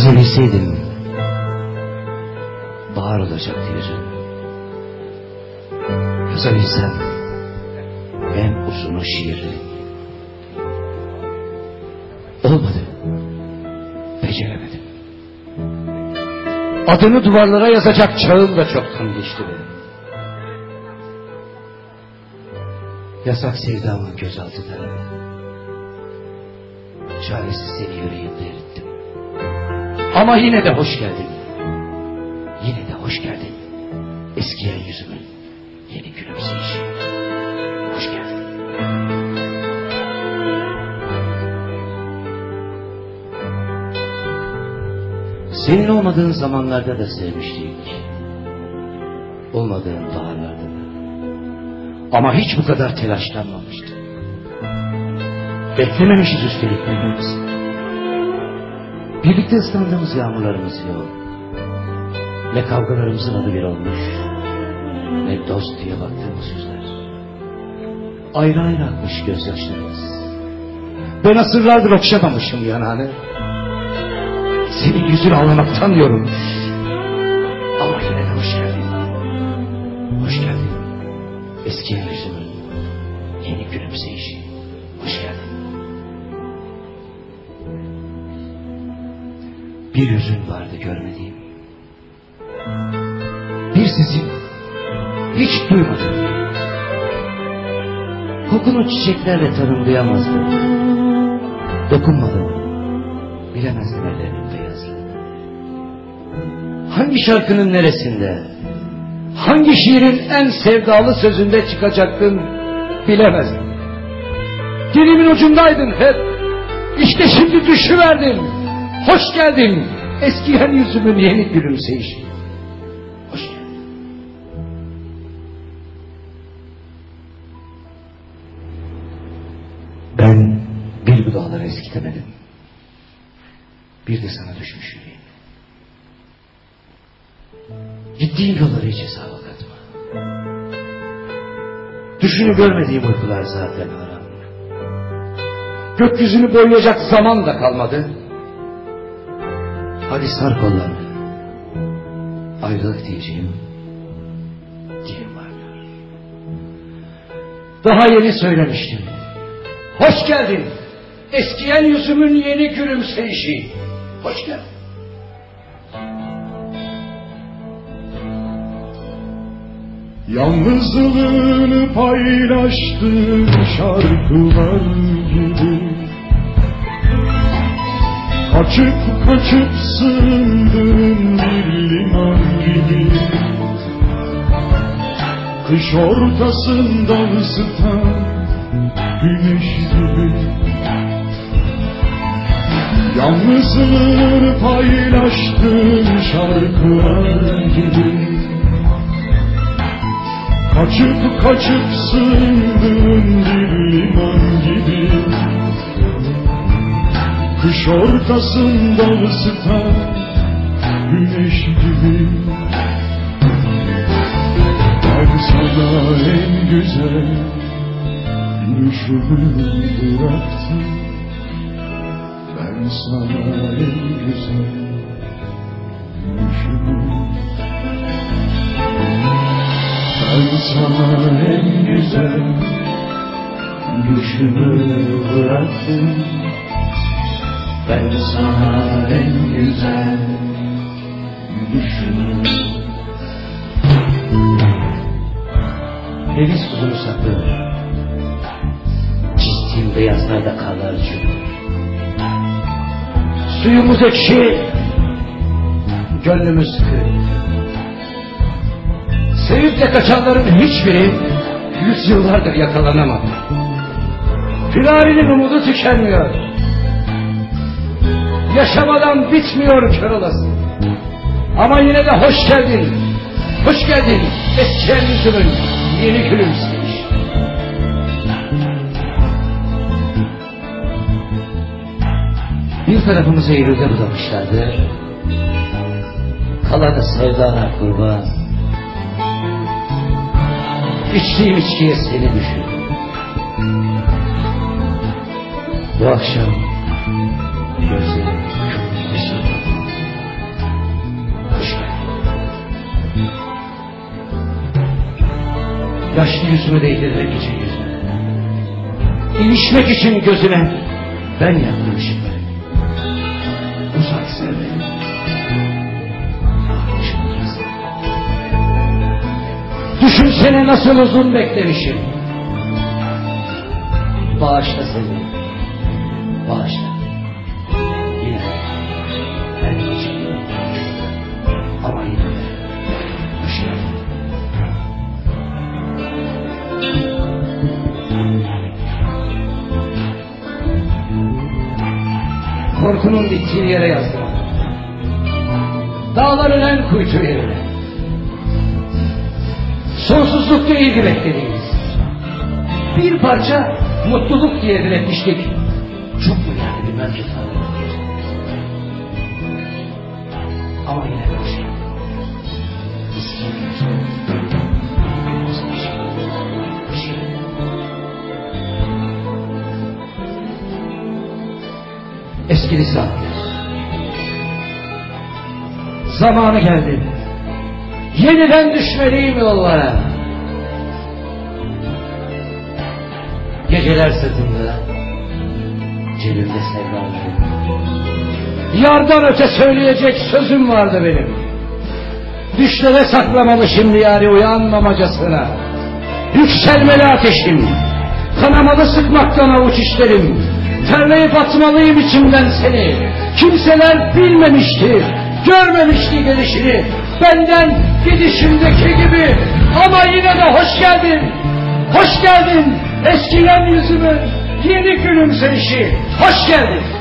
Sevebilseydim bahar olacaktı yüzün. Yazabilsem en uzun şiiri. Olmadı. Beceremedim. Adını duvarlara yazacak çağım da çoktan geçti benim. Yasak sevdamın gözaltı tarafı. Çaresiz seni yüreğimde erittim. Ama yine de hoş geldin. Yine de hoş geldin. Eskiyen yüzümün yeni gülümseyişi. Hoş geldin. Senin olmadığın zamanlarda da sevmiştik. Olmadığın baharlarda da. Ama hiç bu kadar telaşlanmamıştık. Beklememişiz üstelik birbirimizi. Birlikte ıslandığımız yağmurlarımız yok. Ne kavgalarımızın adı bir olmuş, ne dost diye baktığımız yüzler. Ayrı ayrı akmış gözyaşlarımız. Ben asırlardır okşamamışım yanağını. Senin yüzün ağlamaktan yorulmuş. Ama yine de hoş geldin. Hoş geldin. Eski yüzümün yeni gülümseyişi. Hoş geldin. Bir yüzün vardı görmediğim. Bir sesin hiç duymadım. Kokunu çiçeklerle tanımlayamazdım. Dokunmadım. Bilemezdim ellerinin beyazlığını. Hangi şarkının neresinde, hangi şiirin en sevdalı sözünde çıkacaktın bilemezdim. Dilimin ucundaydın hep. İşte şimdi düşüverdin. Hoş geldin. Eskiyen yüzümün yeni gülümseyişi. Hoş geldin. Ben bir bu dağları eskitemedim. Bir de sana düşmüş yüreğim. Gittiğin yolları hiç hesaba katma. Düşünü görmediğim uykular zaten haram. Gökyüzünü boyayacak zaman da kalmadı. Hadi sar kollarını. Ayrılık diyeceğim. Dilim varmıyor. Daha yeni söylemiştim. Hoş geldin. Eskiyen yüzümün yeni gülümseyişi. Hoş geldin. Yalnızlığını paylaştığın şarkılar gibi, kaçıp kaçıp sığındığın bir liman gibi, kış ortasında ısıtan güneş gibi. Yalnızlığını paylaştığın şarkılar gibi, kaçıp kaçıp sığındığın bir liman gibi, kış ortasında ısıtan güneş gibi. Ben sana en güzel gülüşümü bıraktım. Ben sana en güzel gülüşümü, ben sana en güzel gülüşümü bıraktım. Ben sana en güzel gülüşümü. Deniz kuzunu saklı. Çizdiğim beyazlarda karlar çürür. Suyumuz ekşi, gönlümüz sıkı. Sevip de kaçanların hiçbiri 100 yıllardır yakalanamadı. Firarinin umudu tükenmiyor. Yaşamadan bitmiyor kör olası. Ama yine de hoş geldin. Hoş geldin eskiyen yüzümün yeni gülümseyiş. Bir tarafımızı Eylül'de budamışlardı. Kalanı sevdana kurban. İçtiğim içkiye seni düşürdüm. Bu akşam gözlerim çok yaşadım. Yaşlı yüzümü değdirmek için yüzüne, İlişmek için gözüne, ben yaktım ışıkları. Uzak sevdim. Düşünsene nasıl uzun beklemişim. Bağışla seni, bağışla. Yine ben geçeyim. Ama yine de hoş geldin. Korkunun bittiği yere yazdım. Dağların en kuytu yerine. Sonsuzluk değildi beklediğimiz. Bir parça mutluluk diye diletmiştik. Çok mu yani bilmem ki sanırım. Ama yine de hoş geldin. Eskili saatler. Zamanı geldi. Yeniden düşmeliyim yollara. Geceler sırtımda, cebimde sevdalarım. Yardan öte söyleyecek sözüm vardı benim. Düşlere saklamalı şimdi yari uyanmamacasına. Yükselmeli ateşim, kanamalı sıkmaktan avuç işlerim. Terleyip atmalıyım içimden seni. Kimseler bilmemişti, görmemişti gelişini. Benden gidişimdeki gibi. Ama yine de hoş geldin. Hoş geldin eskiyen yüzümün yeni gülümseyişi. Hoş geldin.